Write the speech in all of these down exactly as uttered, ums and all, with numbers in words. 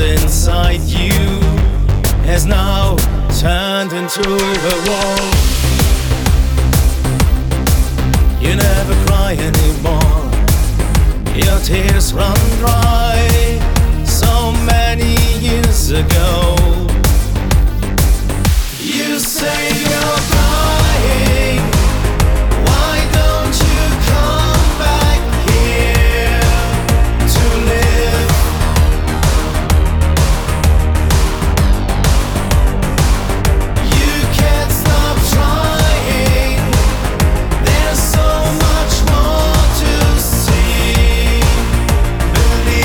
inside you has now turned into a wall. You never cry anymore, your tears run dry. So many years ago, you say you're crying. Why don't you come back here to live? You can't stop trying. There's so much more to see. Believe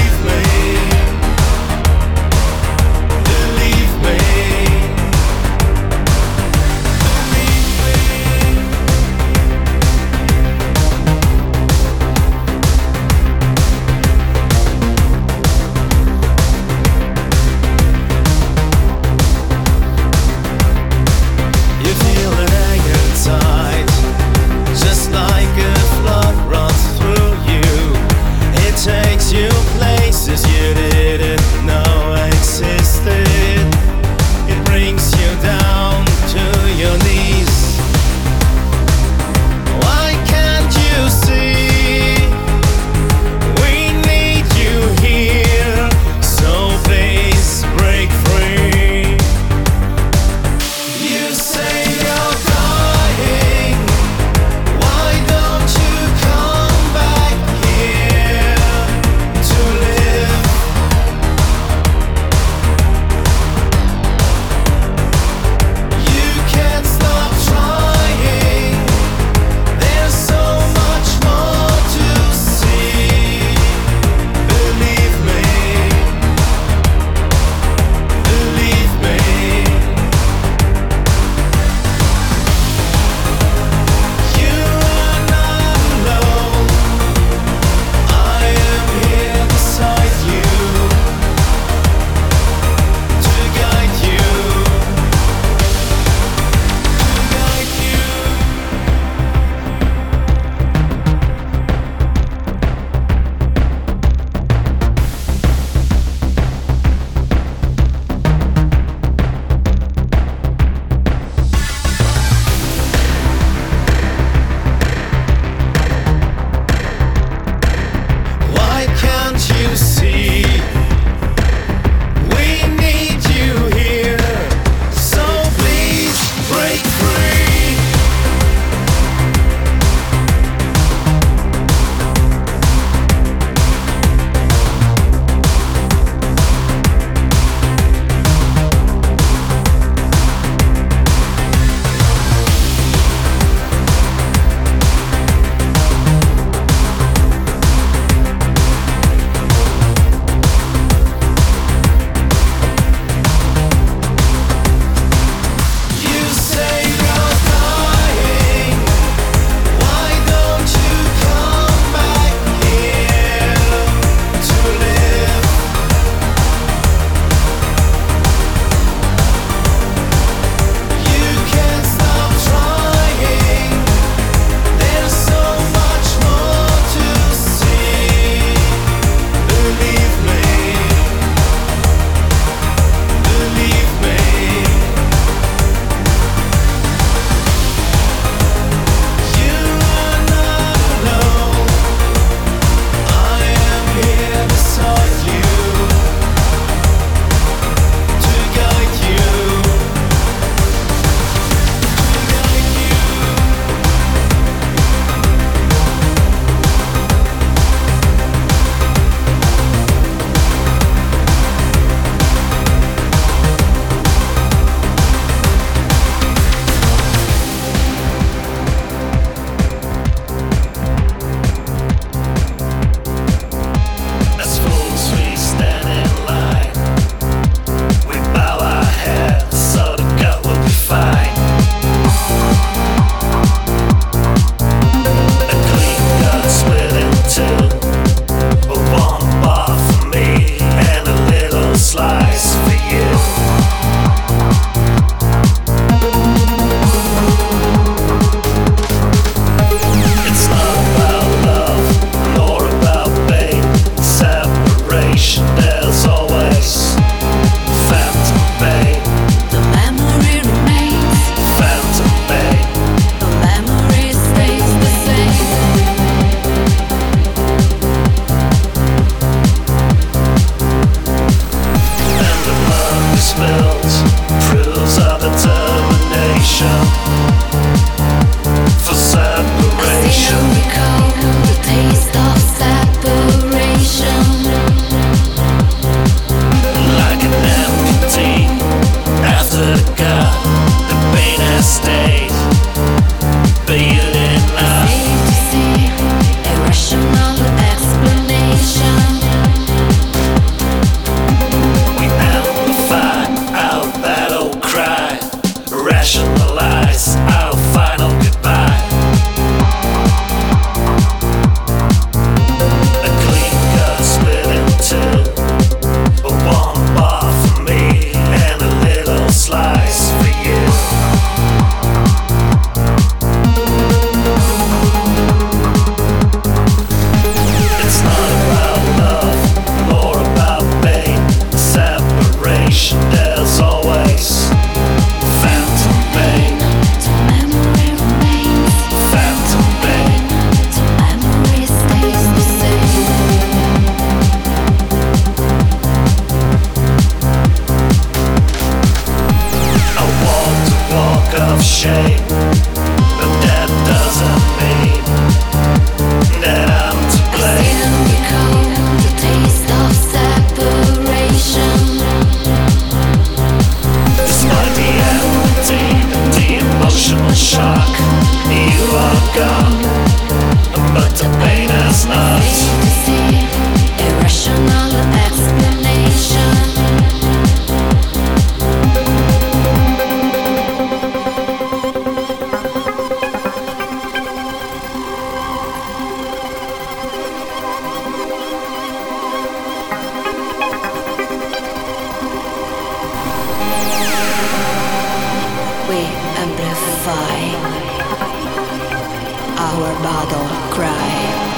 battle cry.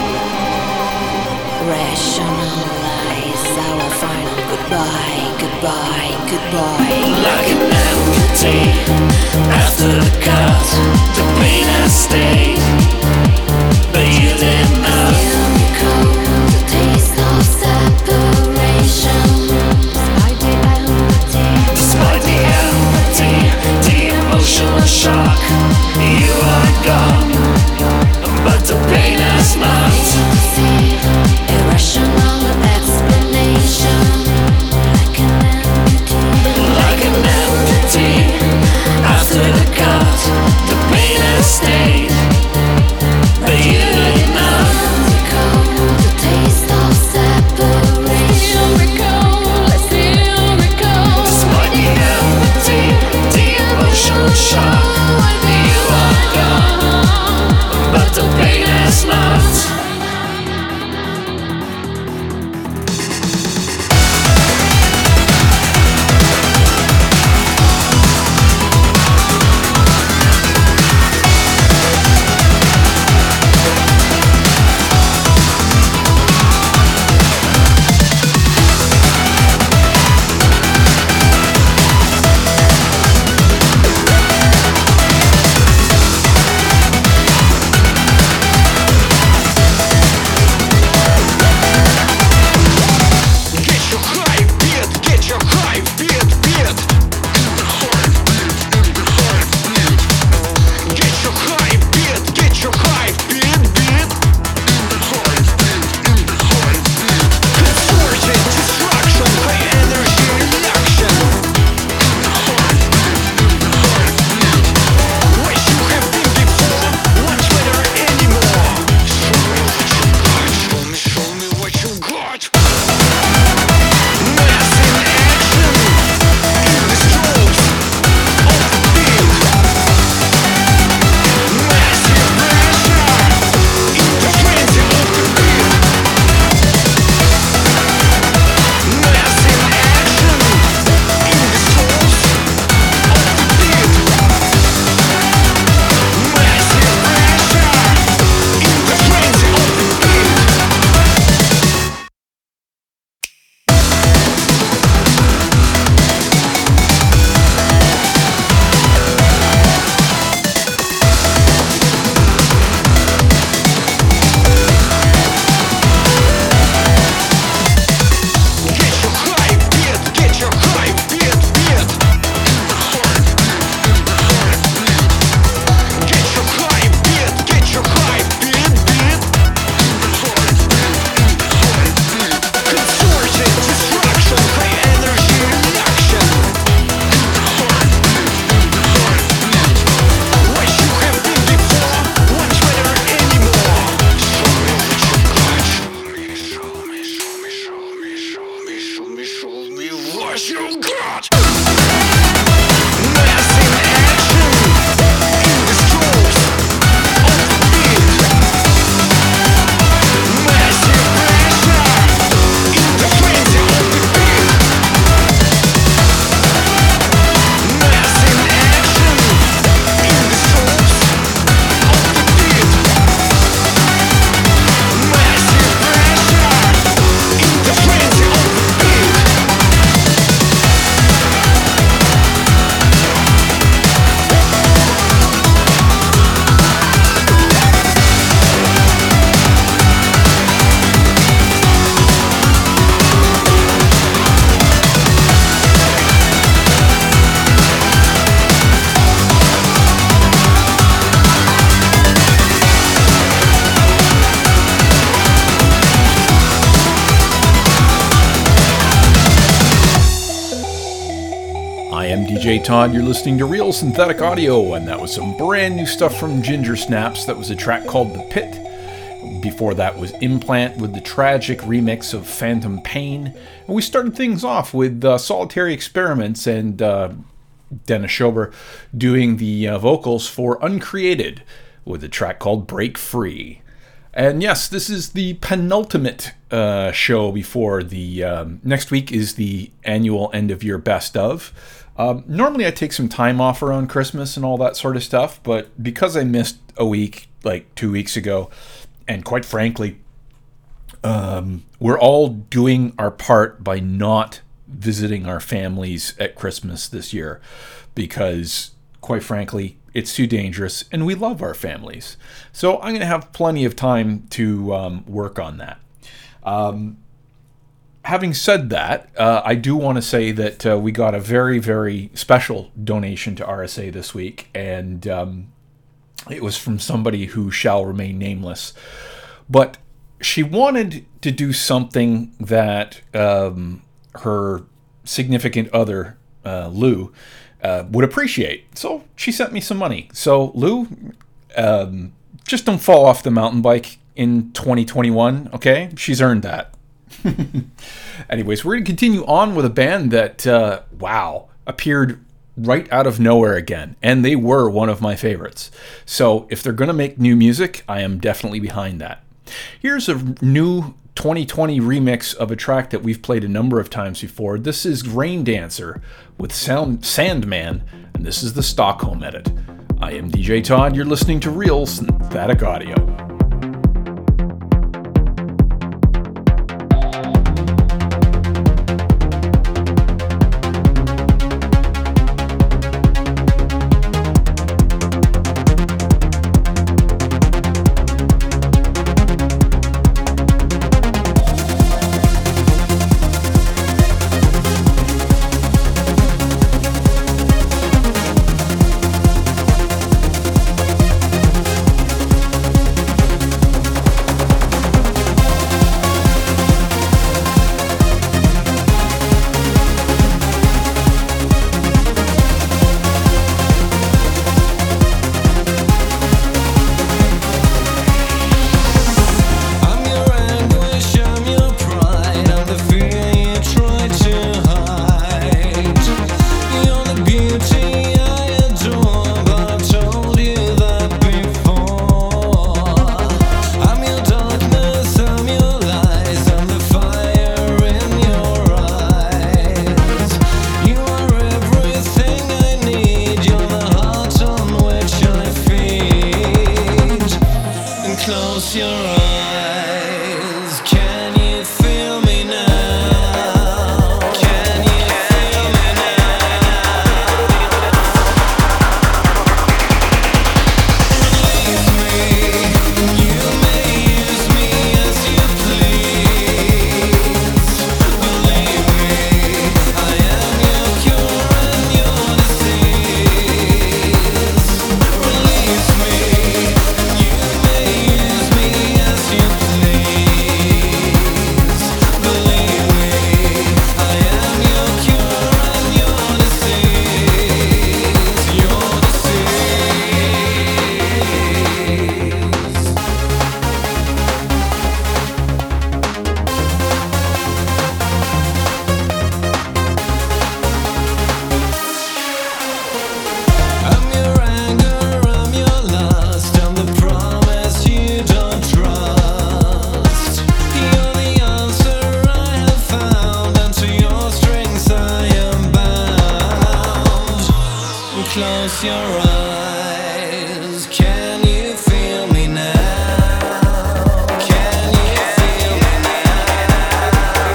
Rationalize our final goodbye, goodbye, goodbye. Like an empty after the cut, the pain has stayed, but you did not. Still recall the taste of separation. Despite the empty, Despite the empty, the emotional shock, you are gone, but the pain has not. irrational explanation. Like an empty, Like an empty after the cut, the pain has stayed, but you did not. recall the taste of separation. Despite the empty, the emotional shock, you are gone, but the pain has not. D J Todd, you're listening to Real Synthetic Audio, and that was some brand new stuff from Ginger Snaps. That was a track called The Pit. Before that was Implant with the tragic remix of Phantom Pain. And we started things off with uh, Solitary Experiments and uh, Dennis Schober doing the uh, vocals for Uncreated with a track called Break Free. And yes, this is the penultimate uh, show before the... Um, next week is the annual end of year best of. Um, normally I take some time off around Christmas and all that sort of stuff, but because I missed a week, like two weeks ago, and quite frankly, um, we're all doing our part by not visiting our families at Christmas this year because, quite frankly, it's too dangerous and we love our families. So I'm going to have plenty of time to um, work on that. Um, having said that, uh, I do want to say that uh, we got a very, very special donation to R S A this week, and um, it was from somebody who shall remain nameless. But she wanted to do something that um, her significant other, uh, Lou, uh, would appreciate. So she sent me some money. So Lou, um, just don't fall off the mountain bike in twenty twenty-one, okay? She's earned that. Anyways, we're going to continue on with a band that, uh, wow, appeared right out of nowhere again. And they were one of my favorites. So if they're going to make new music, I am definitely behind that. Here's a new twenty twenty remix of a track that we've played a number of times before. This is Rain Dancer with Sound Sandman, and this is the Stockholm edit. I am D J Todd. You're listening to Real Synthetic Audio. Close your eyes. Can you feel me now? Can you feel me now?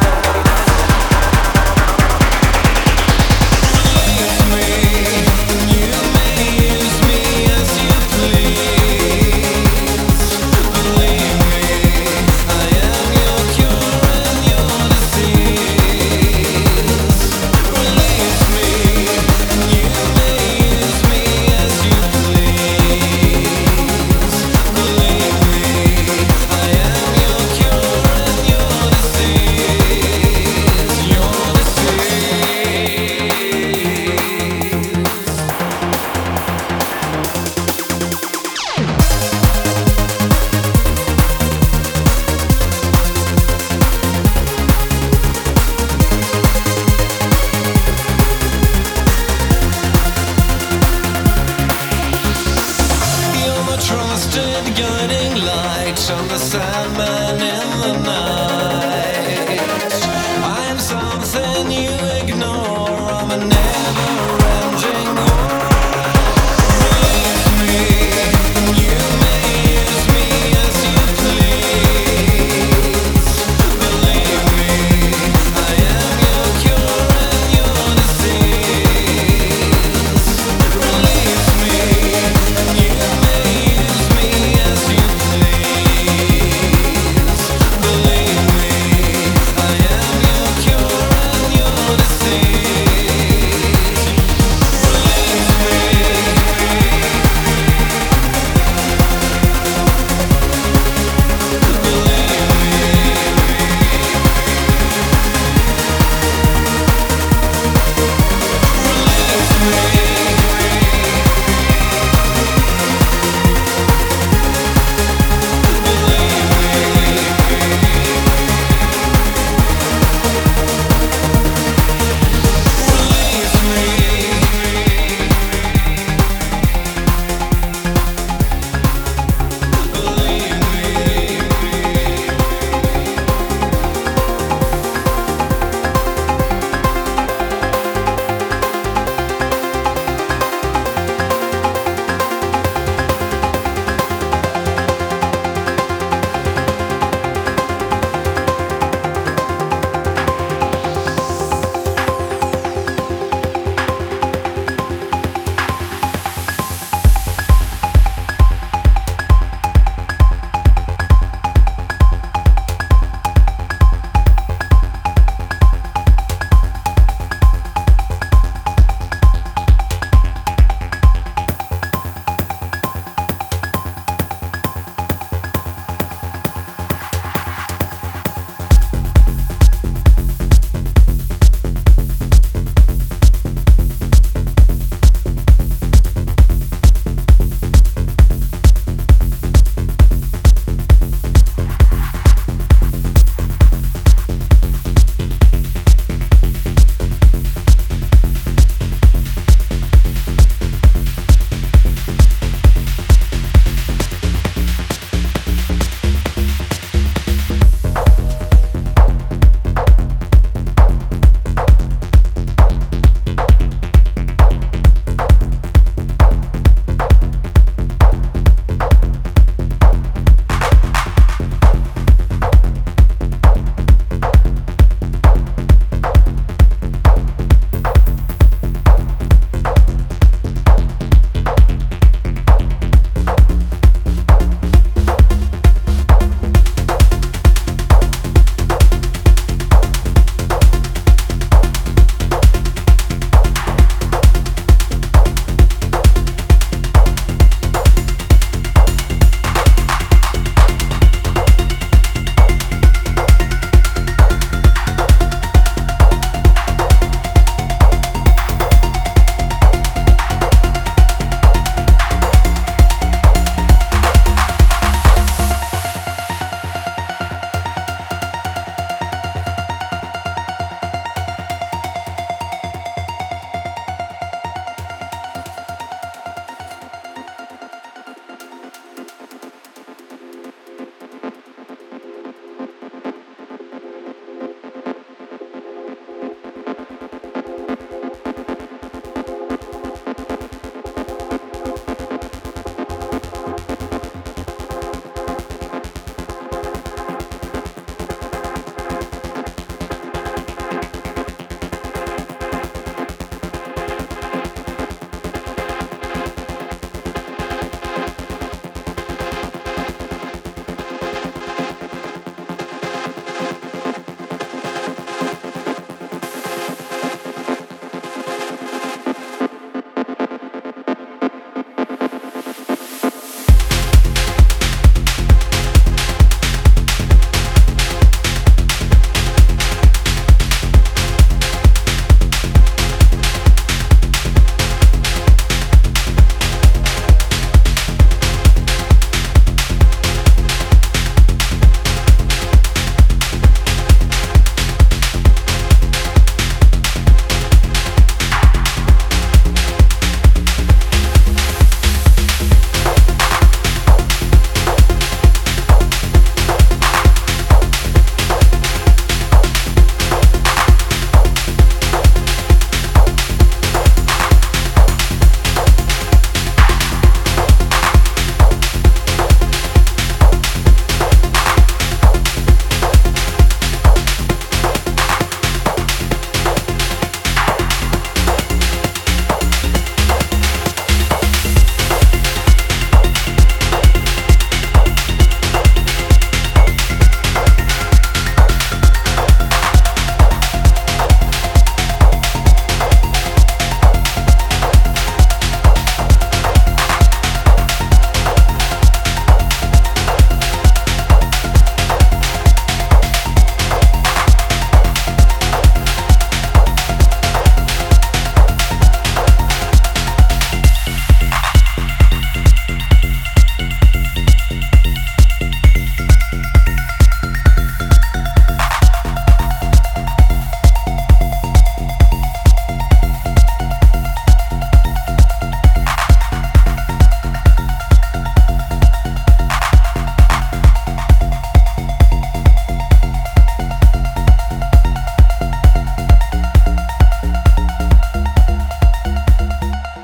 Release me. You may use me as you please. Believe me, I am your cure and your disease. Release me. You may use me as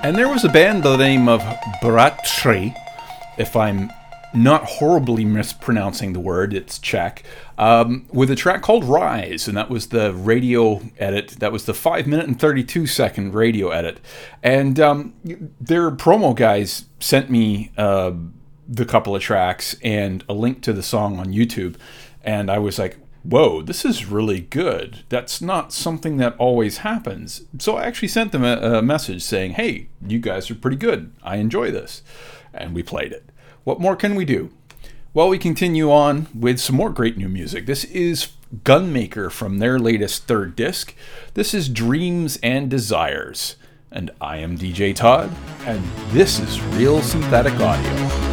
And there was a band by the name of Bratry, if I'm not horribly mispronouncing the word, it's Czech, um, with a track called Rise, and that was the radio edit. That was the five minute and thirty-two second radio edit. And um, their promo guys sent me uh, the couple of tracks and a link to the song on YouTube, and I was like, whoa, this is really good. That's not something that always happens. So I actually sent them a, a message saying, hey, you guys are pretty good. I enjoy this. And we played it. What more can we do? Well, we continue on with some more great new music. This is Gunmaker from their latest third disc. This is Dreams and Desires. And I am D J Todd, and this is Real Synthetic Audio.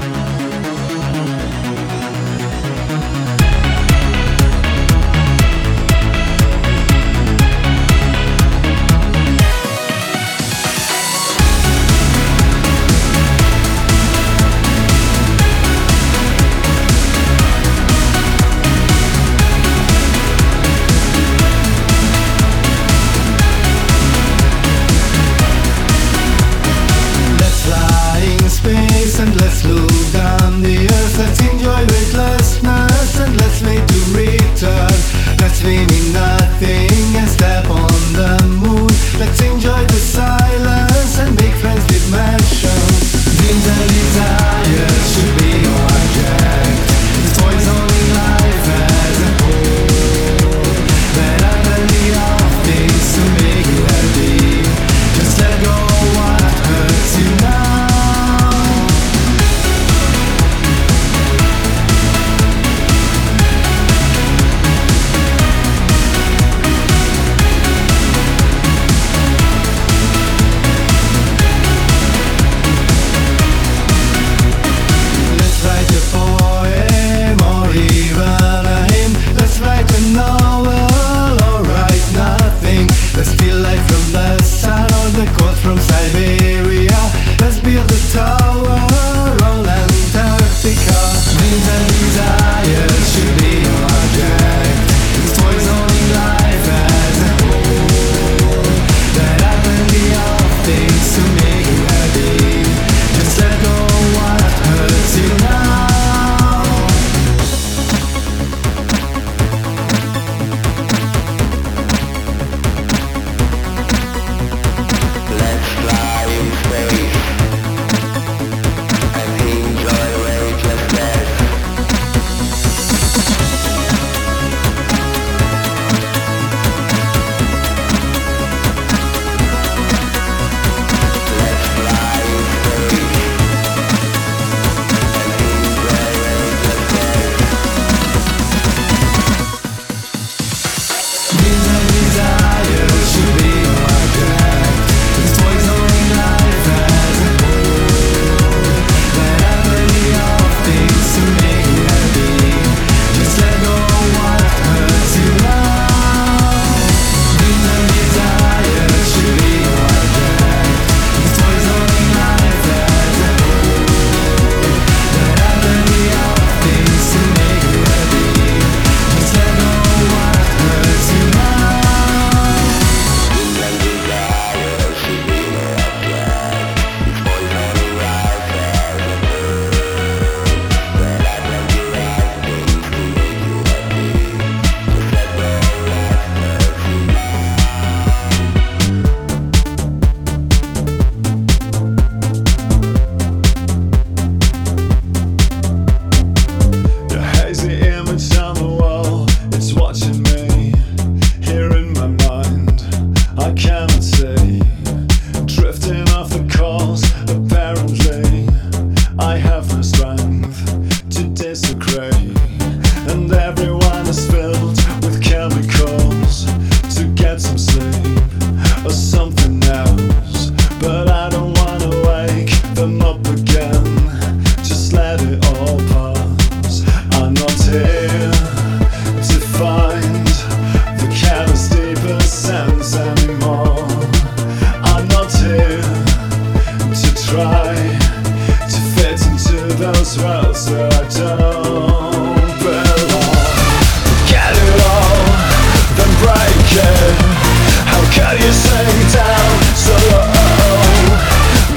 How can you sing down so low?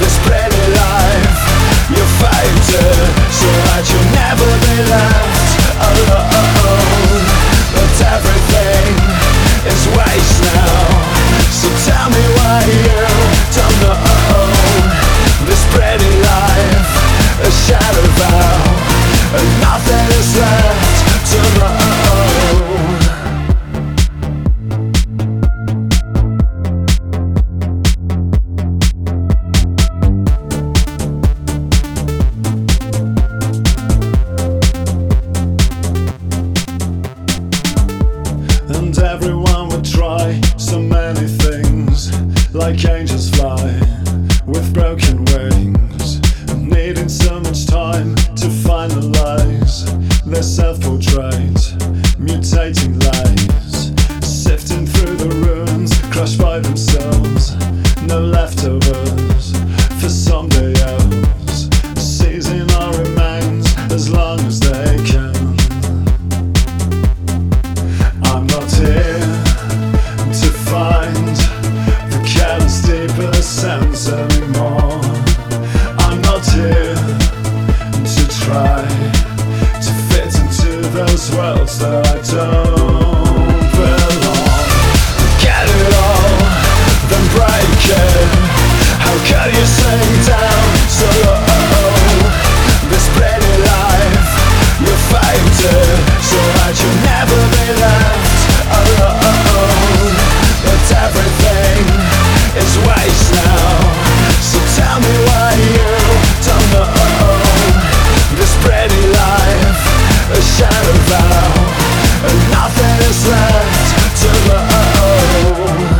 many things, like angels fly with broken wings, needing so much time to find the lies. Their self-portrait, mutating lies, sifting through the ruins, crushed by themselves. No leftovers for someday else, seizing our remains as long as they can. I'm not here to find the careless deeper sense anymore. I'm not here to try to fit into those worlds that I don't belong. Get it all, then break it. How can you sing down so low? This pretty life you fainted, so that you'll never be left alone. But everything is waste now, so tell me why you don't know. This pretty life, a shadow vow, and nothing is left to know.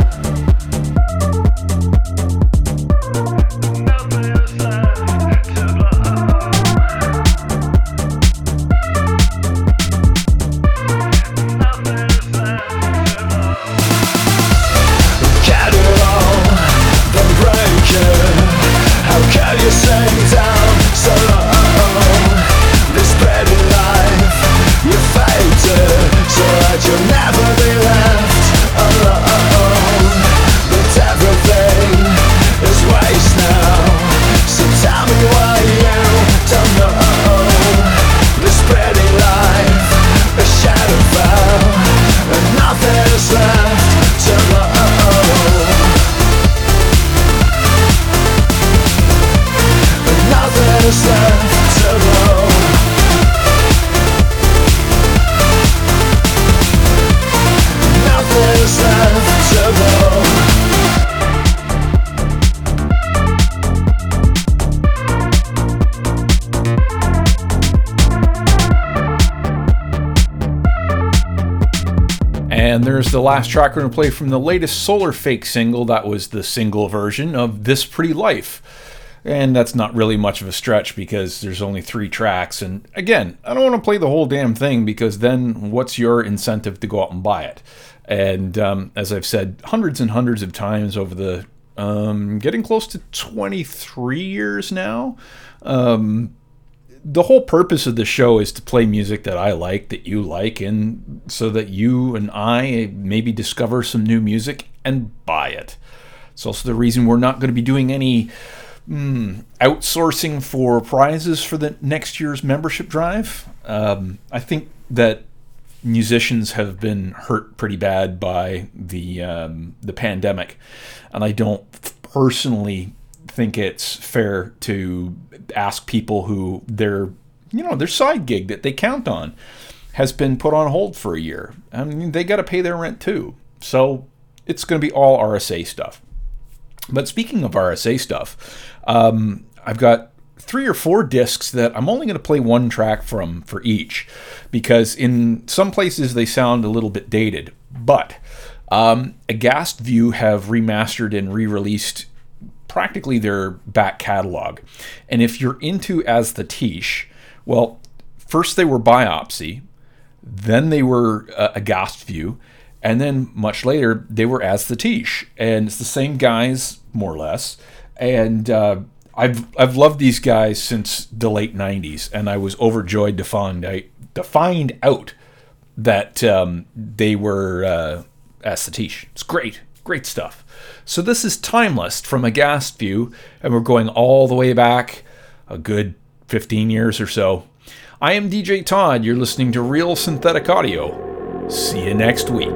And there's the last track we're going to play from the latest Solar Fake single. That was the single version of This Pretty Life. And that's not really much of a stretch because there's only three tracks. And again, I don't want to play the whole damn thing because then what's your incentive to go out and buy it? And um, as I've said hundreds and hundreds of times over the um, getting close to twenty-three years now, um, the whole purpose of the show is to play music that I like, that you like, and so that you and I maybe discover some new music and buy it. It's also the reason we're not going to be doing any mm, outsourcing for prizes for the next year's membership drive. Um, I think that musicians have been hurt pretty bad by the um, the pandemic, and I don't personally think it's fair to ask people who their you know their side gig that they count on has been put on hold for a year. I mean, they got to pay their rent too, so it's going to be all R S A stuff. But speaking of R S A stuff, um, I've got three or four discs that I'm only going to play one track from for each, because in some places they sound a little bit dated. But um, Aghast View have remastered and re-released practically their back catalog. And if you're into As the Tiche, well, first they were Biopsy, then they were uh, Aghast View, and then much later they were As the Tiche. And it's the same guys, more or less. And uh, I've I've loved these guys since the late nineties, and I was overjoyed to find out, to find out that um, they were uh, As the Tiche. It's great, great stuff. So this is Timeless from Aghast View, and we're going all the way back a good fifteen years or so. I am D J Todd. You're listening to Real Synthetic Audio. See you next week.